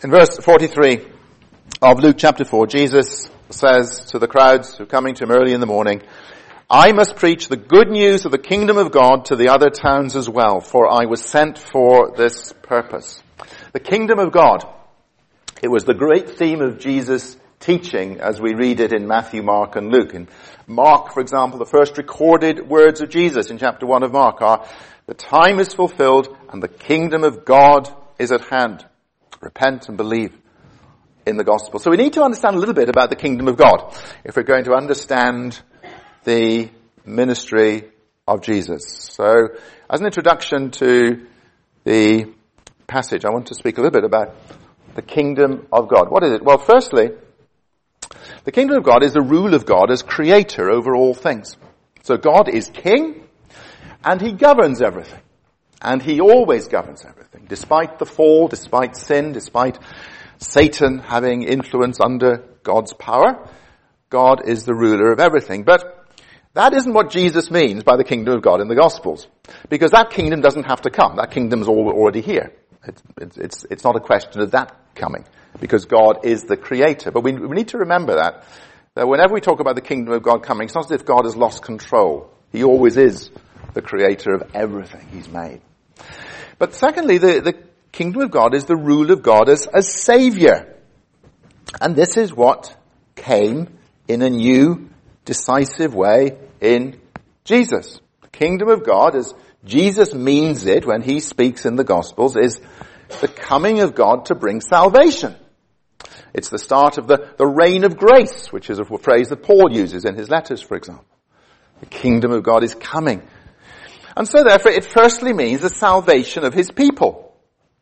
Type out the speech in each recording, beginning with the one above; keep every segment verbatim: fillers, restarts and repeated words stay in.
In verse forty-three of Luke chapter four, Jesus says to the crowds who are coming to him early in the morning, I must preach the good news of the kingdom of God to the other towns as well, for I was sent for this purpose. The kingdom of God. It was the great theme of Jesus' teaching as we read it in Matthew, Mark, and Luke. In Mark, for example, the first recorded words of Jesus in chapter one of Mark are, the time is fulfilled and the kingdom of God is at hand. Repent and believe in the gospel. So we need to understand a little bit about the kingdom of God if we're going to understand the ministry of Jesus. So, as an introduction to the passage, I want to speak a little bit about the kingdom of God. What is it? Well, firstly, the kingdom of God is the rule of God as creator over all things. So God is king, and he governs everything. And he always governs everything. Despite the fall, despite sin, despite Satan having influence under God's power, God is the ruler of everything. But that isn't what Jesus means by the kingdom of God in the Gospels. Because that kingdom doesn't have to come. That kingdom's already here. It's, it's, it's, it's not a question of that coming. Because God is the creator. But we, we need to remember that. That whenever we talk about the kingdom of God coming, it's not as if God has lost control. He always is the creator of everything he's made. But secondly, the, the kingdom of God is the rule of God as, as Savior. And this is what came in a new, decisive way in Jesus. The kingdom of God, as Jesus means it when he speaks in the Gospels, is the coming of God to bring salvation. It's the start of the, the reign of grace, which is a phrase that Paul uses in his letters, for example. The kingdom of God is coming. And so therefore it firstly means the salvation of his people.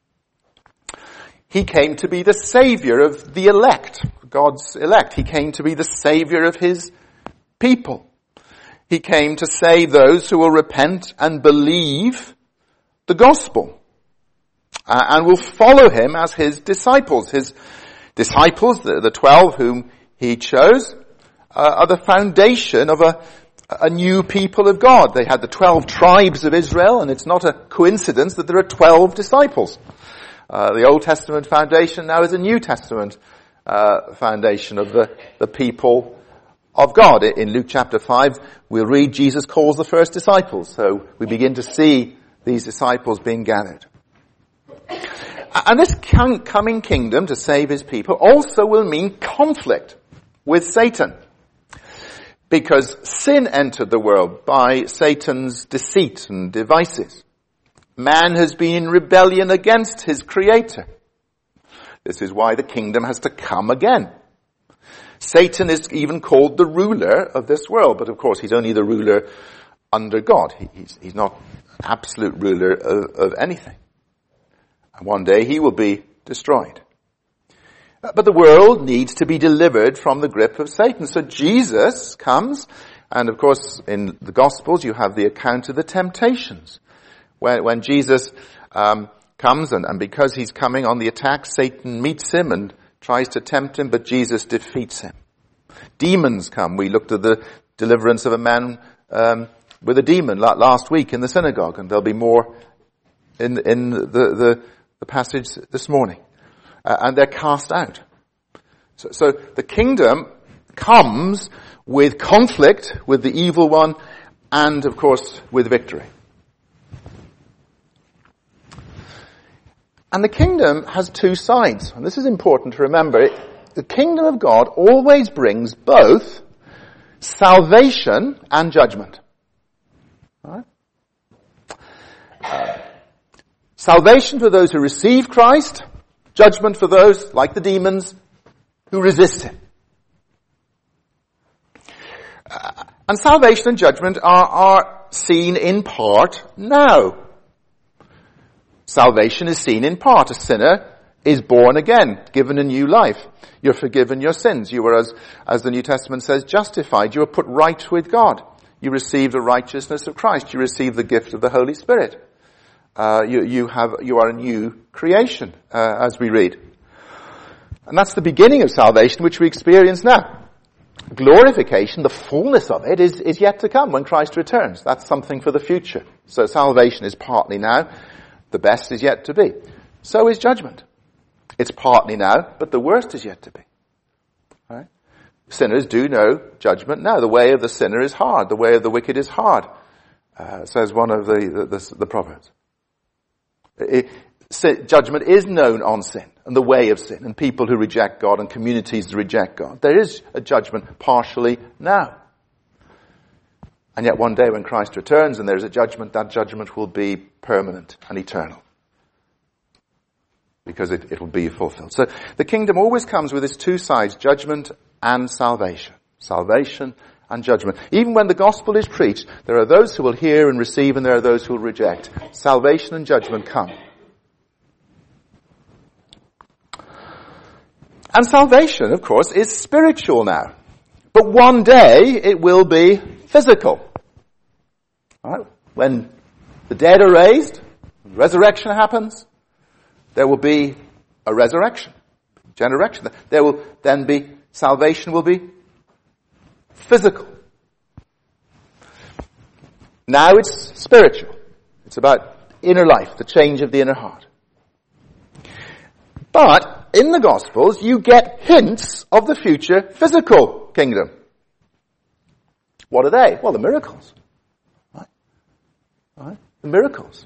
He came to be the savior of the elect, God's elect. He came to be the savior of his people. He came to save those who will repent and believe the gospel uh, and will follow him as his disciples. His disciples, the, the twelve whom he chose, uh, are the foundation of a a new people of God. They had the twelve tribes of Israel, and it's not a coincidence that there are twelve disciples. Uh, the Old Testament foundation now is a New Testament uh, foundation of the, the people of God. In Luke chapter five, we'll read Jesus calls the first disciples. So we begin to see these disciples being gathered. And this coming kingdom to save his people also will mean conflict with Satan. Because sin entered the world by Satan's deceit and devices. Man has been in rebellion against his creator. This is why the kingdom has to come again. Satan is even called the ruler of this world, but of course he's only the ruler under God. He, he's, he's not an absolute ruler of, of anything. And one day he will be destroyed. But the world needs to be delivered from the grip of Satan. So Jesus comes, and of course in the Gospels you have the account of the temptations. When, when Jesus um, comes, and, and because he's coming on the attack, Satan meets him and tries to tempt him, but Jesus defeats him. Demons come. We looked at the deliverance of a man um, with a demon last week in the synagogue, and there'll be more in, in the, the, the passage this morning. Uh, and they're cast out. So, so the kingdom comes with conflict with the evil one and, of course, with victory. And the kingdom has two sides. And this is important to remember. It, the kingdom of God always brings both salvation and judgment. All right? Uh, salvation for those who receive Christ. Judgment for those, like the demons, who resist him. Uh, and salvation and judgment are, are seen in part now. Salvation is seen in part. A sinner is born again, given a new life. You're forgiven your sins. You were, as, as the New Testament says, justified. You were put right with God. You receive the righteousness of Christ. You receive the gift of the Holy Spirit. Uh, you, you have, you are a new creation, uh, as we read. And that's the beginning of salvation, which we experience now. Glorification, the fullness of it, is, is yet to come when Christ returns. That's something for the future. So salvation is partly now. The best is yet to be. So is judgment. It's partly now, but the worst is yet to be. Right? Sinners do know judgment now. The way of the sinner is hard. The way of the wicked is hard, uh, says one of the, the, the, the Proverbs. It, sin, judgment is known on sin and the way of sin and people who reject God and communities that reject God. There is a judgment partially now. And yet one day when Christ returns and there's a judgment, that judgment will be permanent and eternal. Because it, it will be fulfilled. So the kingdom always comes with its two sides, judgment and salvation. Salvation and judgment. Even when the gospel is preached, there are those who will hear and receive and there are those who will reject. Salvation and judgment come. And salvation, of course, is spiritual now. But one day it will be physical. Right? When the dead are raised, resurrection happens, there will be a resurrection, generation. There will then be, salvation will be physical. Now it's spiritual. It's about inner life, the change of the inner heart. But in the Gospels, you get hints of the future physical kingdom. What are they? Well, the miracles. Right? Right? The miracles.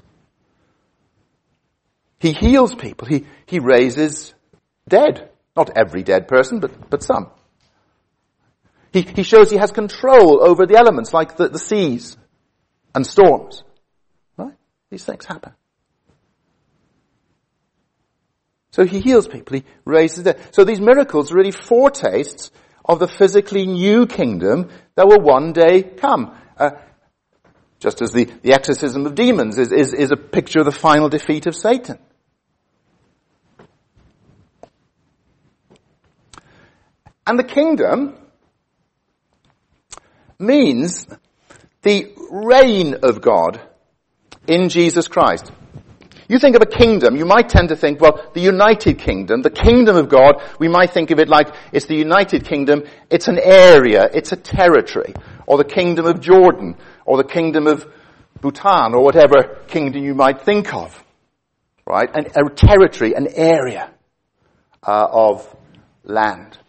He heals people. He, he raises dead. Not every dead person, but, but some. He, he shows he has control over the elements, like the, the seas and storms. Right? These things happen. So he heals people. He raises dead. So these miracles are really foretastes of the physically new kingdom that will one day come. Uh, just as the, the exorcism of demons is, is, is a picture of the final defeat of Satan. And the kingdom means the reign of God in Jesus Christ. You think of a kingdom, you might tend to think, well, the United Kingdom, the kingdom of God, we might think of it like it's the United Kingdom, it's an area, it's a territory, or the kingdom of Jordan, or the kingdom of Bhutan, or whatever kingdom you might think of, right? An, a territory, an area uh, of land.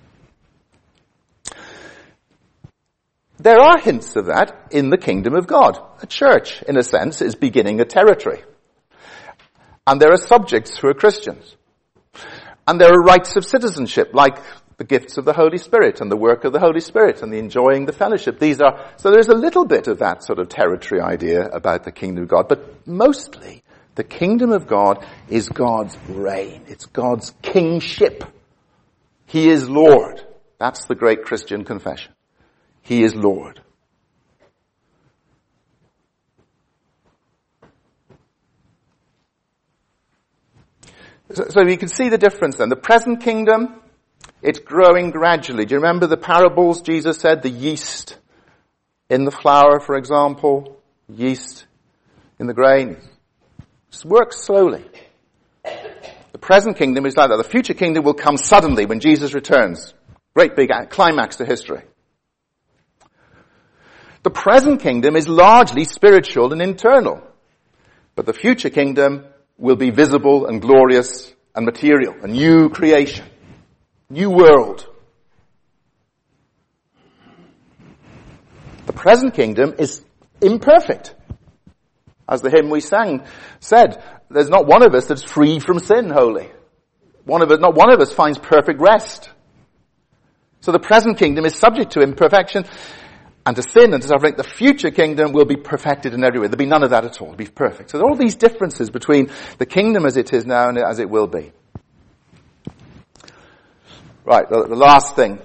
There are hints of that in the kingdom of God. A church, in a sense, is beginning a territory. And there are subjects who are Christians. And there are rights of citizenship, like the gifts of the Holy Spirit and the work of the Holy Spirit and the enjoying the fellowship. These are, so there's a little bit of that sort of territory idea about the kingdom of God. But mostly, the kingdom of God is God's reign. It's God's kingship. He is Lord. That's the great Christian confession. He is Lord. So, so you can see the difference then. The present kingdom, it's growing gradually. Do you remember the parables Jesus said? The yeast in the flour, for example. Yeast in the grain. It works slowly. The present kingdom is like that. The future kingdom will come suddenly when Jesus returns. Great big climax to history. The present kingdom is largely spiritual and internal. But the future kingdom will be visible and glorious and material. A new creation. New world. The present kingdom is imperfect. As the hymn we sang said, there's not one of us that's free from sin wholly. One of us, not one of us finds perfect rest. So the present kingdom is subject to imperfection and to sin and to suffering. The future kingdom will be perfected in every way. There'll be none of that at all. It'll be perfect. So there are all these differences between the kingdom as it is now and as it will be. Right, the, the last thing.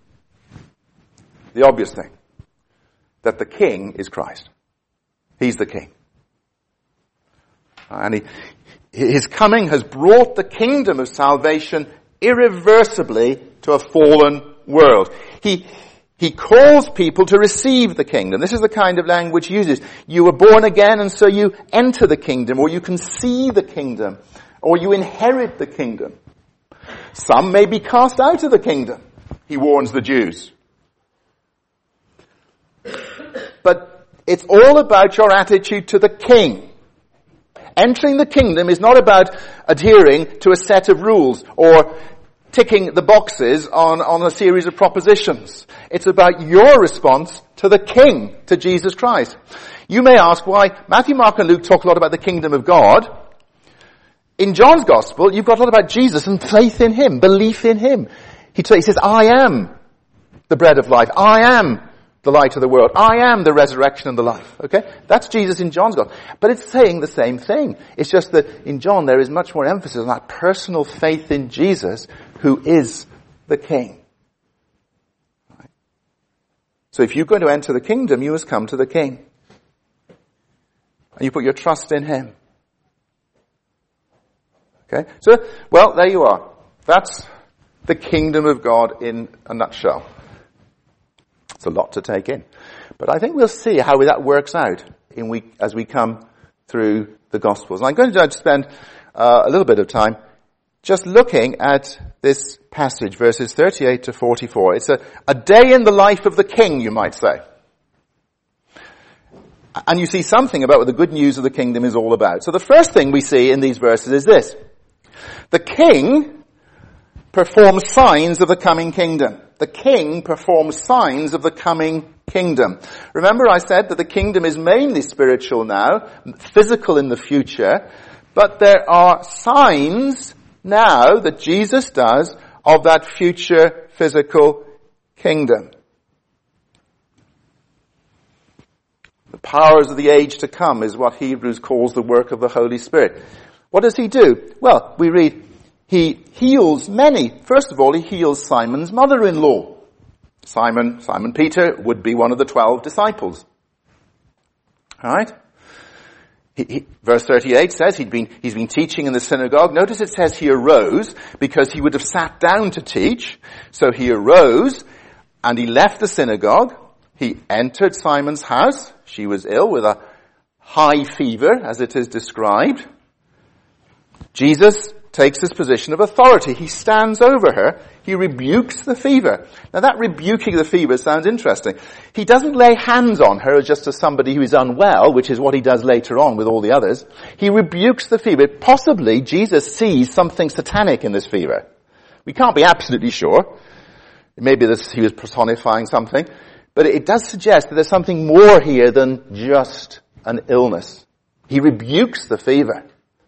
The obvious thing. That the king is Christ. He's the king. And he, his coming has brought the kingdom of salvation irreversibly to a fallen world. He He calls people to receive the kingdom. This is the kind of language he uses. You were born again and so you enter the kingdom, or you can see the kingdom, or you inherit the kingdom. Some may be cast out of the kingdom, he warns the Jews. But it's all about your attitude to the king. Entering the kingdom is not about adhering to a set of rules or ticking the boxes on, on a series of propositions. It's about your response to the King, to Jesus Christ. You may ask why Matthew, Mark, and Luke talk a lot about the kingdom of God. In John's Gospel, you've got a lot about Jesus and faith in Him, belief in Him. He, t- he says, I am the bread of life. I am the light of the world. I am the resurrection and the life. Okay? That's Jesus in John's Gospel. But it's saying the same thing. It's just that in John there is much more emphasis on that personal faith in Jesus, who is the King. Right? So if you're going to enter the kingdom, you must come to the King. And you put your trust in Him. Okay? So, well, there you are. That's the kingdom of God in a nutshell. It's a lot to take in. But I think we'll see how that works out in we, as we come through the Gospels. And I'm going to spend uh, a little bit of time just looking at this passage, verses thirty-eight to forty-four. It's a, a day in the life of the King, you might say. And you see something about what the good news of the kingdom is all about. So the first thing we see in these verses is this. The King performs signs of the coming kingdom. The King performs signs of the coming kingdom. Remember I said that the kingdom is mainly spiritual now, physical in the future, but there are signs now that Jesus does of that future physical kingdom. The powers of the age to come is what Hebrews calls the work of the Holy Spirit. What does He do? Well, we read, He heals many. First of all, He heals Simon's mother-in-law. Simon, Simon Peter would be one of the twelve disciples. Alright? He, he, verse thirty-eight says he'd been, he's been teaching in the synagogue. Notice it says he arose because he would have sat down to teach. So he arose and he left the synagogue. He entered Simon's house. She was ill with a high fever, as it is described. Jesus takes his position of authority. He stands over her. He rebukes the fever. Now that rebuking the fever sounds interesting. He doesn't lay hands on her just as somebody who is unwell, which is what he does later on with all the others. He rebukes the fever. Possibly Jesus sees something satanic in this fever. We can't be absolutely sure. Maybe this, he was personifying something. But it does suggest that there's something more here than just an illness. He rebukes the fever.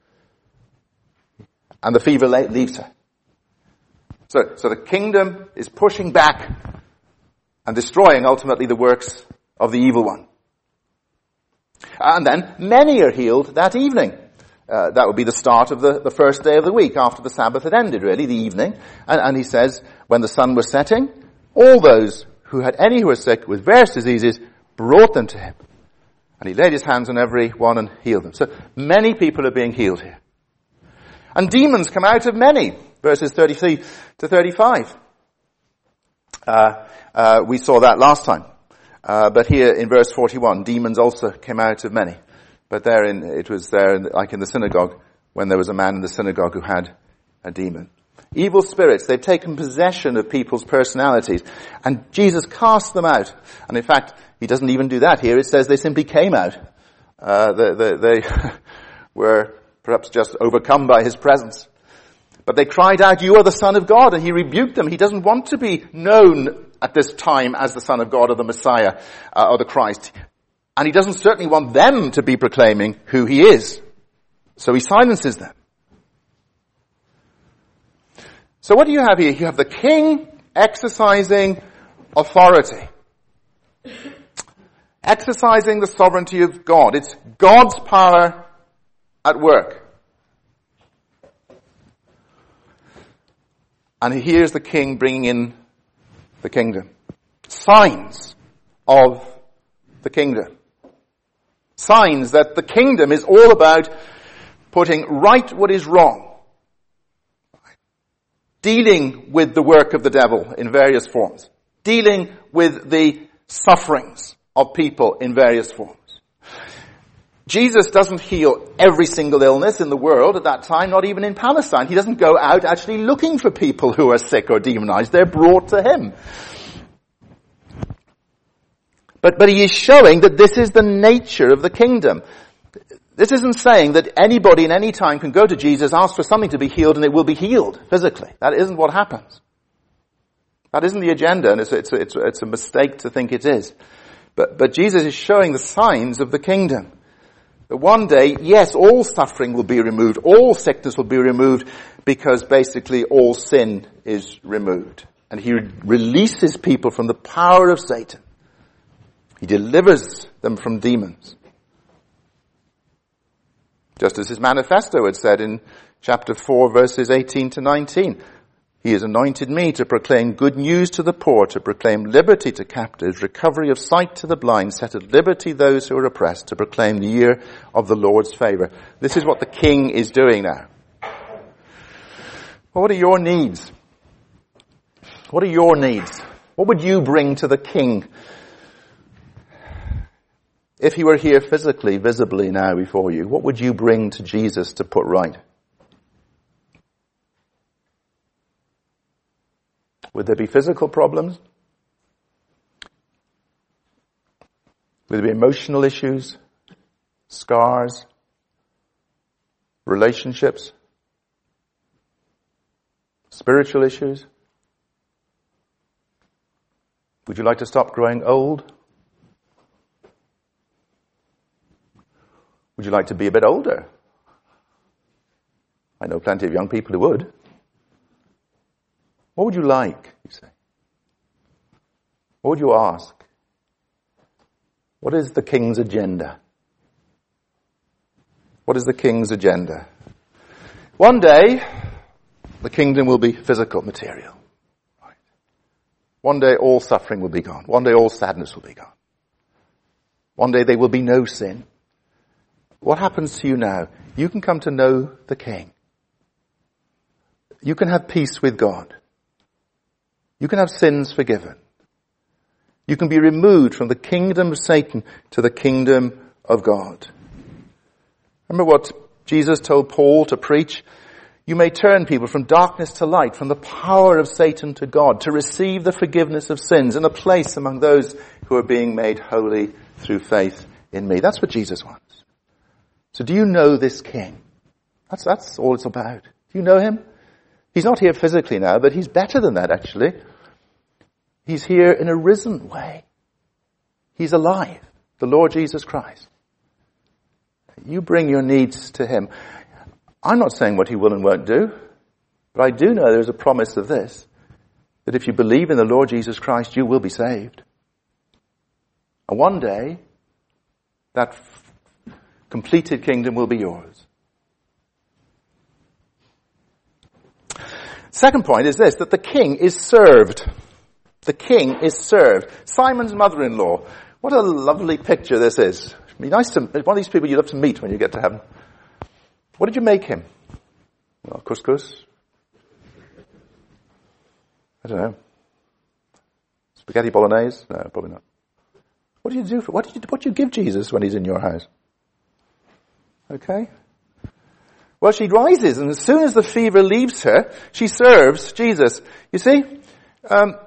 And the fever leaves her. So, so the kingdom is pushing back and destroying ultimately the works of the evil one. And then many are healed that evening. Uh, that would be the start of the, the first day of the week after the Sabbath had ended, really, the evening. And, and he says, when the sun was setting, all those who had any who were sick with various diseases brought them to him. And he laid his hands on every one and healed them. So many people are being healed here. And demons come out of many, verses thirty-three to thirty-five. Uh, uh, we saw that last time. Uh, but here in verse forty-one, demons also came out of many. But there in, it was there, in, like in the synagogue, when there was a man in the synagogue who had a demon. Evil spirits, they've taken possession of people's personalities. And Jesus cast them out. And in fact, he doesn't even do that here. It says they simply came out. Uh, they, they, they were perhaps just overcome by his presence. But they cried out, "You are the Son of God," and he rebuked them. He doesn't want to be known at this time as the Son of God or the Messiah uh, or the Christ. And he doesn't certainly want them to be proclaiming who he is. So he silences them. So what do you have here? You have the king exercising authority. Exercising the sovereignty of God. It's God's power at work. And here's the king bringing in the kingdom. Signs of the kingdom. Signs that the kingdom is all about putting right what is wrong. Dealing with the work of the devil in various forms. Dealing with the sufferings of people in various forms. Jesus doesn't heal every single illness in the world at that time, not even in Palestine. He doesn't go out actually looking for people who are sick or demonized. They're brought to him. But, but he is showing that this is the nature of the kingdom. This isn't saying that anybody in any time can go to Jesus, ask for something to be healed, and it will be healed physically. That isn't what happens. That isn't the agenda, and it's, it's, it's, it's a mistake to think it is. But, but Jesus is showing the signs of the kingdom. That one day, yes, all suffering will be removed, all sickness will be removed, because basically all sin is removed. And he releases people from the power of Satan. He delivers them from demons. Just as his manifesto had said in chapter four, verses eighteen to nineteen. He has anointed me to proclaim good news to the poor, to proclaim liberty to captives, recovery of sight to the blind, set at liberty those who are oppressed, to proclaim the year of the Lord's favor. This is what the King is doing now. Well, what are your needs? What are your needs? What would you bring to the King if he were here physically, visibly now before you? What would you bring to Jesus to put right? Would there be physical problems? Would there be emotional issues, scars, relationships, spiritual issues? Would you like to stop growing old? Would you like to be a bit older? I know plenty of young people who would. What would you like, you say? What would you ask? What is the King's agenda? What is the King's agenda? One day, the kingdom will be physical, material. Right. One day, all suffering will be gone. One day, all sadness will be gone. One day, there will be no sin. What happens to you now? You can come to know the King. You can have peace with God. You can have sins forgiven. You can be removed from the kingdom of Satan to the kingdom of God. Remember what Jesus told Paul to preach? You may turn people from darkness to light, from the power of Satan to God, to receive the forgiveness of sins and a place among those who are being made holy through faith in me. That's what Jesus wants. So do you know this King? That's, that's all it's about. Do you know him? He's not here physically now, but he's better than that, actually. He's here in a risen way. He's alive, the Lord Jesus Christ. You bring your needs to him. I'm not saying what he will and won't do, but I do know there's a promise of this, that if you believe in the Lord Jesus Christ, you will be saved. And one day, that f- completed kingdom will be yours. Second point is this, that the King is served. The King is served. Simon's mother-in-law. What a lovely picture this is. It'd be nice to, one of these people you love to meet when you get to heaven. What did you make him? Well, couscous. I don't know. Spaghetti bolognese? No, probably not. What do you do for, what did you, what do you give Jesus when he's in your house? Okay. Well, she rises, and as soon as the fever leaves her, she serves Jesus. You see, um,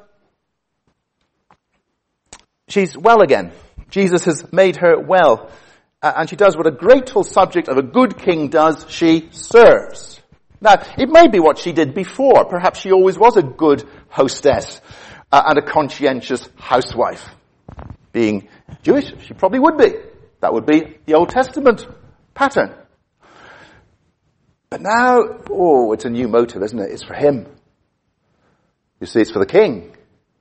she's well again. Jesus has made her well. Uh, and she does what a grateful subject of a good king does. She serves. Now, it may be what she did before. Perhaps she always was a good hostess uh, and a conscientious housewife. Being Jewish, she probably would be. That would be the Old Testament pattern. But now, oh, it's a new motive, isn't it? It's for him. You see, it's for the King.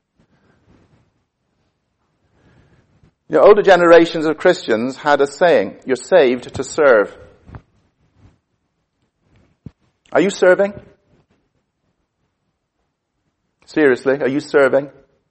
You know, older generations of Christians had a saying, you're saved to serve. Are you serving? Seriously, are you serving?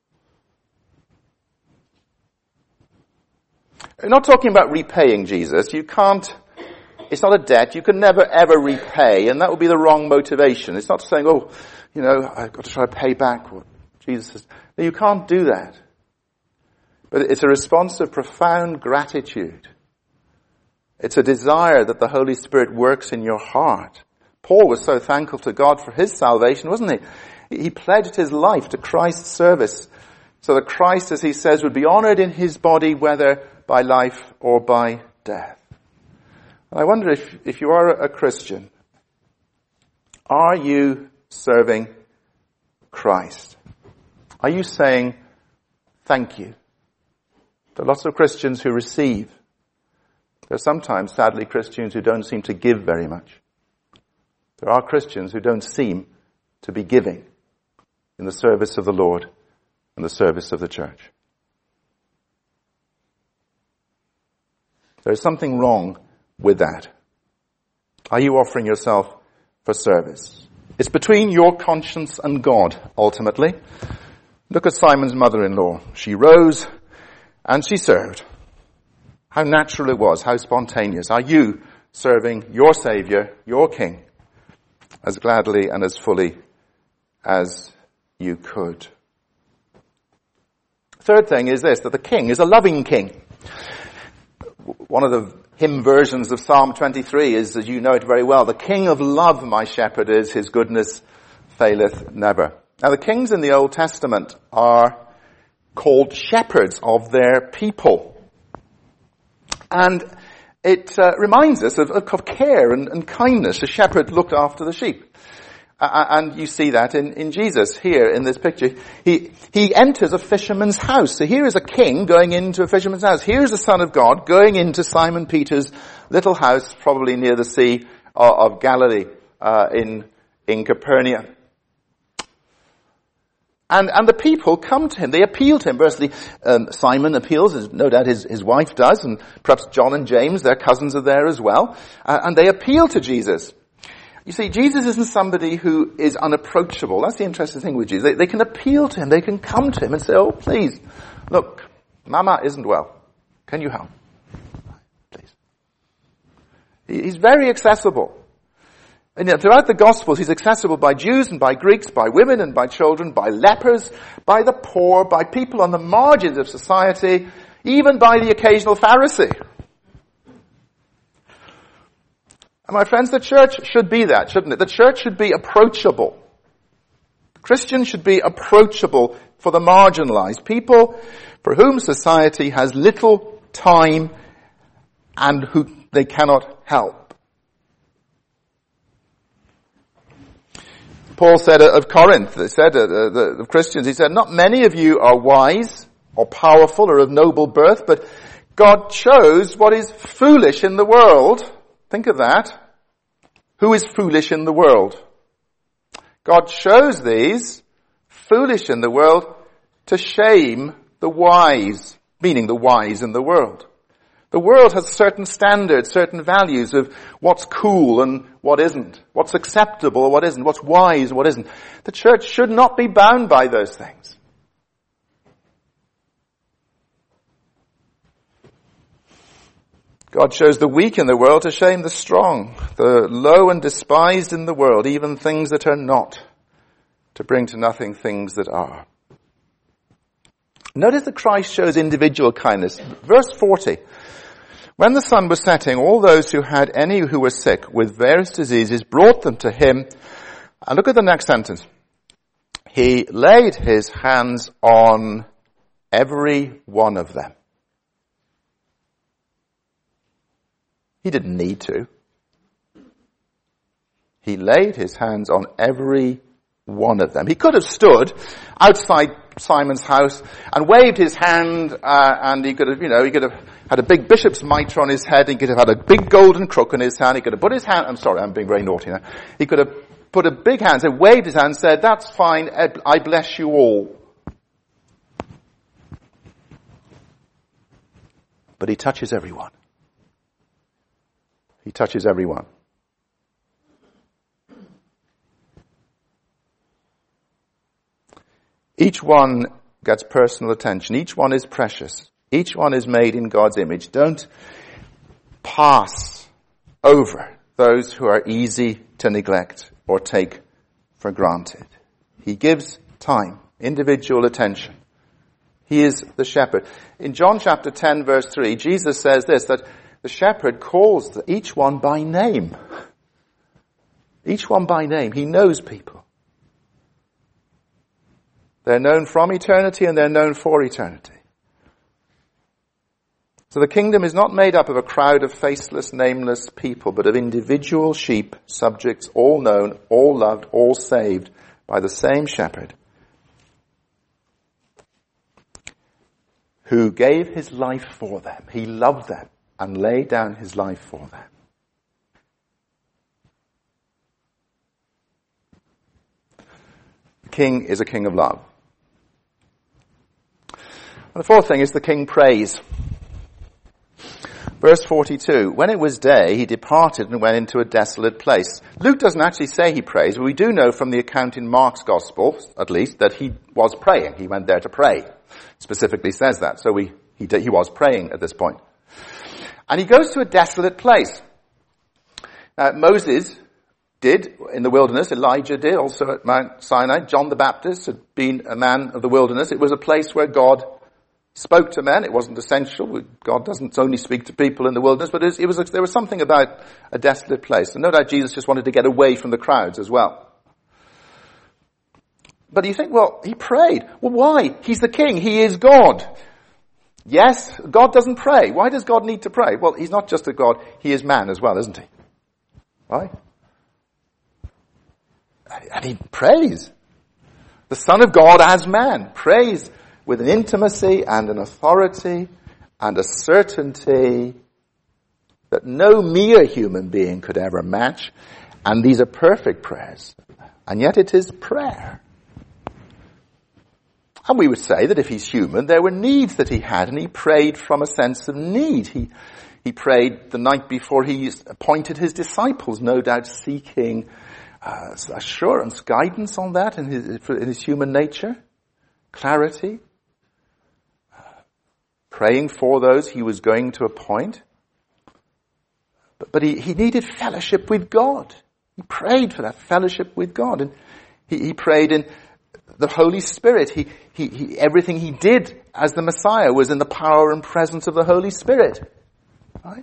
We're not talking about repaying Jesus. You can't, it's not a debt. You can never ever repay, and that would be the wrong motivation. It's not saying, oh, you know, I've got to try to pay back what Jesus has. No, you can't do that. But it's a response of profound gratitude. It's a desire that the Holy Spirit works in your heart. Paul was so thankful to God for his salvation, wasn't he? He pledged his life to Christ's service, so that Christ, as he says, would be honored in his body, whether by life or by death. And I wonder if, if you are a Christian, are you serving Christ? Are you saying thank you? There are lots of Christians who receive. There are sometimes, sadly, Christians who don't seem to give very much. There are Christians who don't seem to be giving in the service of the Lord and the service of the church. There is something wrong with that. Are you offering yourself for service? It's between your conscience and God, ultimately. Look at Simon's mother-in-law. She rose and she served. How natural it was, how spontaneous. Are you serving your Saviour, your King, as gladly and as fully as you could? Third thing is this, that the King is a loving King. One of the hymn versions of Psalm twenty-three is, as you know it very well, the King of love my shepherd is, his goodness faileth never. Now the kings in the Old Testament are called shepherds of their people. And it uh, reminds us of, of care and, and kindness. A shepherd looked after the sheep. Uh, and you see that in, in Jesus here in this picture. He, he enters a fisherman's house. So here is a king going into a fisherman's house. Here's the Son of God going into Simon Peter's little house, probably near the Sea of, of Galilee, uh, in, in Capernaum. And, and the people come to him. They appeal to him. Firstly, um, Simon appeals, as no doubt his, his wife does, and perhaps John and James, their cousins, are there as well. Uh, and they appeal to Jesus. You see, Jesus isn't somebody who is unapproachable. That's the interesting thing with Jesus. They, they can appeal to him. They can come to him and say, oh, please, look, Mama isn't well. Can you help? Please. He, he's very accessible. And yet throughout the Gospels, he's accessible by Jews and by Greeks, by women and by children, by lepers, by the poor, by people on the margins of society, even by the occasional Pharisee. And my friends, the church should be that, shouldn't it? The church should be approachable. Christians should be approachable for the marginalized, people for whom society has little time and who they cannot help. Paul said of Corinth, he said of the, the Christians, he said, not many of you are wise or powerful or of noble birth, but God chose what is foolish in the world. Think of that. Who is foolish in the world? God chose these, foolish in the world, to shame the wise, meaning the wise in the world. The world has certain standards, certain values of what's cool and what isn't, what's acceptable and what isn't, what's wise and what isn't. The church should not be bound by those things. God chose the weak in the world to shame the strong, the low and despised in the world, even things that are not, to bring to nothing things that are. Notice that Christ shows individual kindness. Verse forty. When the sun was setting, all those who had any who were sick with various diseases brought them to him. And look at the next sentence. He laid his hands on every one of them. He didn't need to. He laid his hands on every one of them. He could have stood outside Simon's house and waved his hand, uh, and he could have, you know, he could have had a big bishop's mitre on his head. He could have had a big golden crook in his hand. He could have put his hand, I'm sorry, I'm being very naughty now. He could have put a big hand, so waved his hand and said, that's fine, I bless you all. But he touches everyone. He touches everyone. Each one gets personal attention. Each one is precious. Each one is made in God's image. Don't pass over those who are easy to neglect or take for granted. He gives time, individual attention. He is the shepherd. In John chapter ten verse three, Jesus says this, that the shepherd calls each one by name. Each one by name. He knows people. They're known from eternity and they're known for eternity. So the kingdom is not made up of a crowd of faceless, nameless people, but of individual sheep, subjects, all known, all loved, all saved by the same shepherd, who gave his life for them. He loved them and laid down his life for them. The king is a king of love. And the fourth thing is the king prays. Verse forty-two, when it was day, he departed and went into a desolate place. Luke doesn't actually say he prays, but we do know from the account in Mark's gospel, at least, that he was praying. He went there to pray. Specifically says that. So we, he, he was praying at this point. And he goes to a desolate place. Now, Moses did in the wilderness. Elijah did also at Mount Sinai. John the Baptist had been a man of the wilderness. It was a place where God spoke to men. It wasn't essential. God doesn't only speak to people in the wilderness, but it was, it was a, there was something about a desolate place. And no doubt Jesus just wanted to get away from the crowds as well. But you think, well, he prayed. Well, why? He's the king. He is God. Yes, God doesn't pray. Why does God need to pray? Well, he's not just a God. He is man as well, isn't he? Right? And he prays. The Son of God as man prays with an intimacy and an authority and a certainty that no mere human being could ever match. And these are perfect prayers. And yet it is prayer. And we would say that if he's human, there were needs that he had, and he prayed from a sense of need. He, he prayed the night before he appointed his disciples, no doubt seeking uh, assurance, guidance on that in his, in his human nature, clarity. Uh, praying for those he was going to appoint. But, but he, he needed fellowship with God. He prayed for that fellowship with God. And he, he prayed in the Holy Spirit. He, he, he, everything he did as the Messiah was in the power and presence of the Holy Spirit. Right?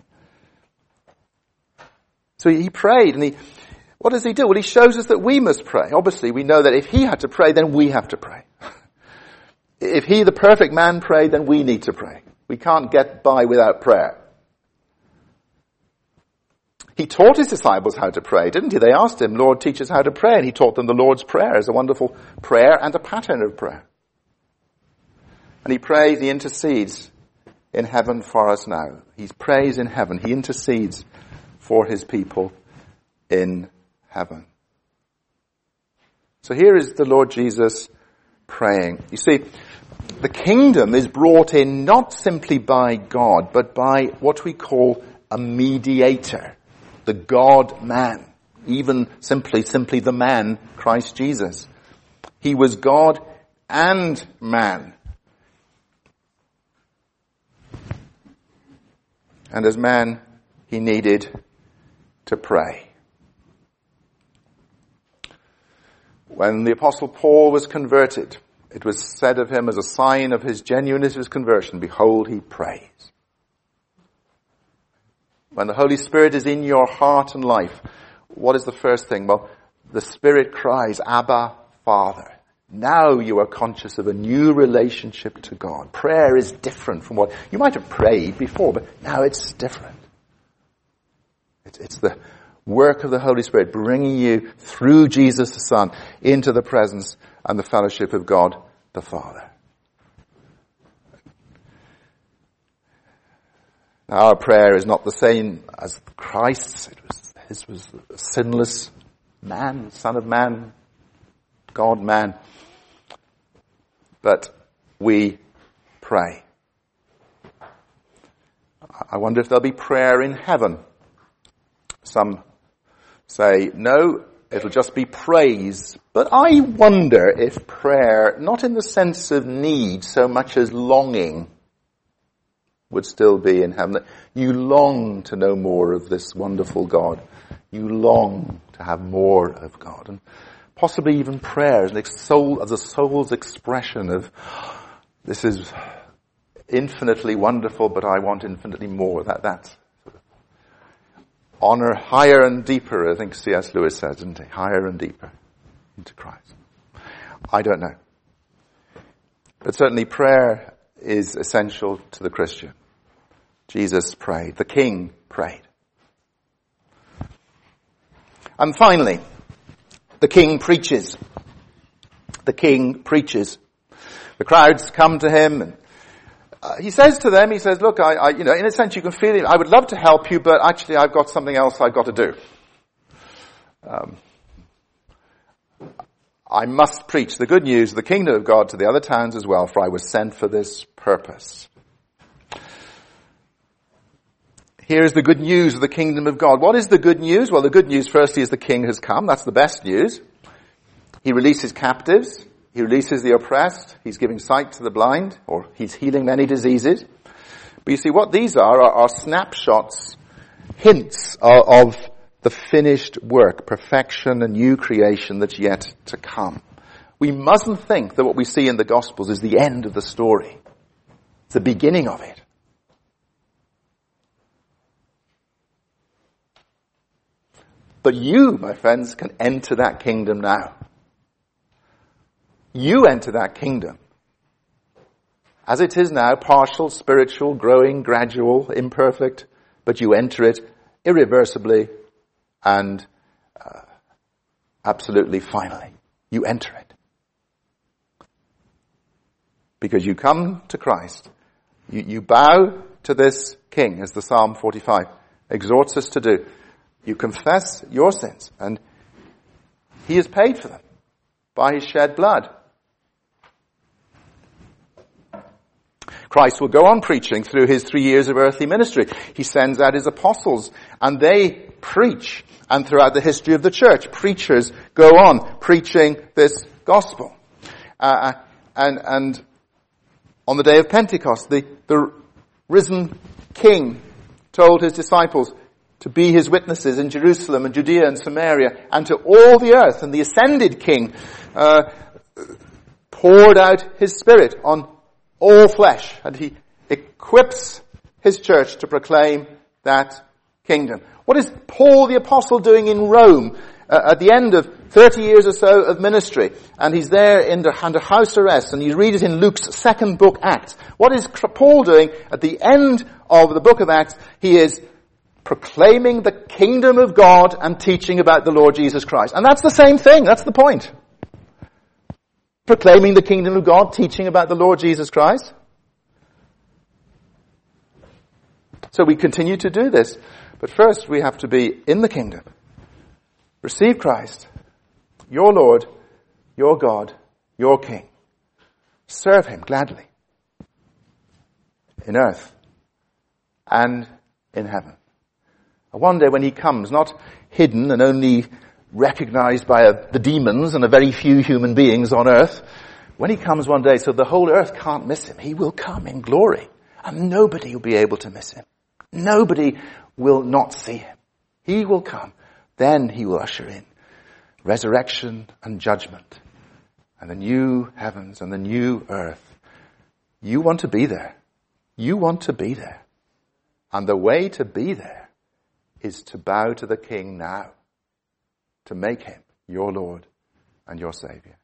So he prayed, and he, what does he do? Well, he shows us that we must pray. Obviously, we know that if he had to pray, then we have to pray. If he, the perfect man, prayed, then we need to pray. We can't get by without prayer. He taught his disciples how to pray, didn't he? They asked him, Lord, teach us how to pray. And he taught them the Lord's Prayer as a wonderful prayer and a pattern of prayer. And he prays, he intercedes in heaven for us now. He prays in heaven. He intercedes for his people in heaven. So here is the Lord Jesus praying. You see, the kingdom is brought in not simply by God, but by what we call a mediator. The God-man, even simply, simply the man, Christ Jesus. He was God and man. And as man, he needed to pray. When the Apostle Paul was converted, it was said of him as a sign of his genuineness of his conversion, behold, he prays. When the Holy Spirit is in your heart and life, what is the first thing? Well, the Spirit cries, Abba, Father. Now you are conscious of a new relationship to God. Prayer is different from what you might have prayed before, but now it's different. It's, it's the work of the Holy Spirit bringing you through Jesus the Son into the presence and the fellowship of God the Father. Our prayer is not the same as Christ's. It was, his was a sinless man, Son of man, God-man. But we pray. I wonder if there'll be prayer in heaven. Some say, no, it'll just be praise. But I wonder if prayer, not in the sense of need so much as longing, would still be in heaven. You long to know more of this wonderful God. You long to have more of God. And possibly even prayer as soul, as a soul's expression of, this is infinitely wonderful, but I want infinitely more. That, that's honor higher and deeper, I think C S Lewis says, didn't he? Higher and deeper into Christ. I don't know. But certainly prayer is essential to the Christian. Jesus prayed. The king prayed. And finally, the king preaches. The king preaches. The crowds come to him and uh, he says to them, he says, look, I, I, you know, in a sense you can feel it. I would love to help you, but actually I've got something else I've got to do. Um, I must preach the good news of the kingdom of God to the other towns as well, for I was sent for this purpose. Here is the good news of the kingdom of God. What is the good news? Well, the good news firstly is the king has come. That's the best news. He releases captives. He releases the oppressed. He's giving sight to the blind, or he's healing many diseases. But you see, what these are are, are snapshots, hints of, of the finished work, perfection and new creation that's yet to come. We mustn't think that what we see in the Gospels is the end of the story. It's the beginning of it. But you, my friends, can enter that kingdom now. You enter that kingdom. As it is now, partial, spiritual, growing, gradual, imperfect, but you enter it irreversibly and uh, absolutely finally. You enter it. Because you come to Christ. You, you bow to this King, as the Psalm forty-five exhorts us to do. You confess your sins, and he has paid for them by his shed blood. Christ will go on preaching through his three years of earthly ministry. He sends out his apostles, and they preach. And throughout the history of the church, preachers go on preaching this gospel. Uh, and, and on the day of Pentecost, the, the risen King told his disciples to be his witnesses in Jerusalem and Judea and Samaria and to all the earth. And the ascended King uh, poured out his Spirit on all flesh. And he equips his church to proclaim that kingdom. What is Paul the Apostle doing in Rome uh, at the end of thirty years or so of ministry? And he's there in the, under house arrest, and you read it in Luke's second book, Acts. What is Paul doing at the end of the book of Acts? He is proclaiming the kingdom of God and teaching about the Lord Jesus Christ. And that's the same thing. That's the point. Proclaiming the kingdom of God, teaching about the Lord Jesus Christ. So we continue to do this. But first we have to be in the kingdom. Receive Christ, your Lord, your God, your King. Serve him gladly. In earth and in heaven. And one day when he comes, not hidden and only recognized by a, the demons and a very few human beings on earth, when he comes one day so the whole earth can't miss him, he will come in glory and nobody will be able to miss him. Nobody will not see him. He will come. Then he will usher in resurrection and judgment and the new heavens and the new earth. You want to be there. You want to be there. And the way to be there is to bow to the King now, to make him your Lord and your Savior.